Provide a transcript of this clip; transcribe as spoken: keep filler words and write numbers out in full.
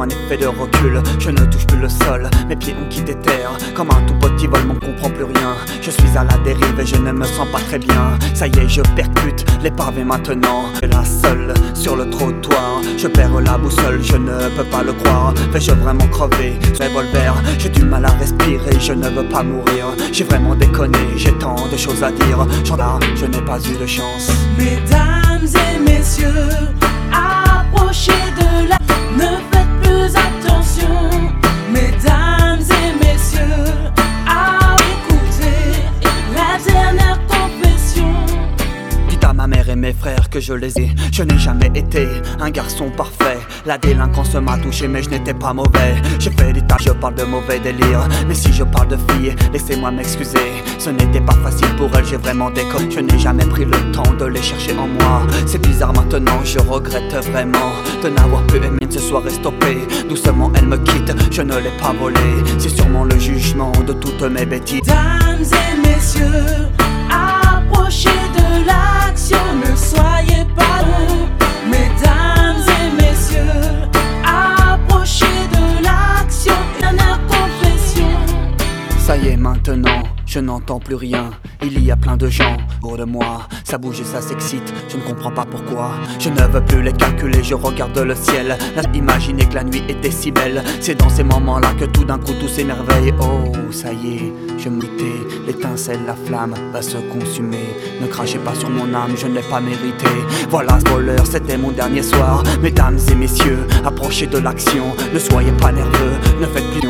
un effet de recul. Je ne touche plus le sol, mes pieds ont quitté terre. Comme un tout petit vol, m'en comprend plus rien. Je suis à la dérive et je ne me sens pas très bien. Ça y est, je percute les pavés maintenant. Et la seule sur le trottoir, je perds la boussole, je ne peux pas le croire. Vais-je vraiment crever ce revolver? J'ai du mal à respirer, je ne veux pas mourir. J'ai vraiment déconné, j'ai tant de choses à dire. J'en ai, je n'ai pas eu de chance. Mesdames et messieurs, approchez de la... Ne faites plus attention. Mesdames et messieurs, à écouter la dernière confession. Dites à ma mère et mes frères que je les ai. Je n'ai jamais été un garçon parfait. La délinquance m'a touché mais je n'étais pas mauvais. J'ai fait des tas, je parle de mauvais délire. Mais si je parle de filles, laissez-moi m'excuser. Ce n'était pas facile pour elles, j'ai vraiment déconné. Je n'ai jamais pris le temps de les chercher en moi. C'est bizarre maintenant, je regrette vraiment de n'avoir pu aimer. Ce soir est stoppé, doucement elle me quitte. Je ne l'ai pas volé, c'est sûrement le jugement de toutes mes bêtises. Mesdames et messieurs, approchez de l'action, ne soyez pas longs. Mesdames et messieurs, approchez de l'action, dernière confession. Ça y est maintenant, je n'entends plus rien. Il y a plein de gens autour de moi. Ça bouge et ça s'excite, je ne comprends pas pourquoi. Je ne veux plus les calculer, je regarde le ciel. Imaginez que la nuit était si belle. C'est dans ces moments-là que tout d'un coup tout s'émerveille. Oh, ça y est, je me tais. L'étincelle, la flamme va se consumer. Ne crachez pas sur mon âme, je ne l'ai pas mérité. Voilà, spoiler, c'était mon dernier soir. Mesdames et messieurs, approchez de l'action. Ne soyez pas nerveux, ne faites plus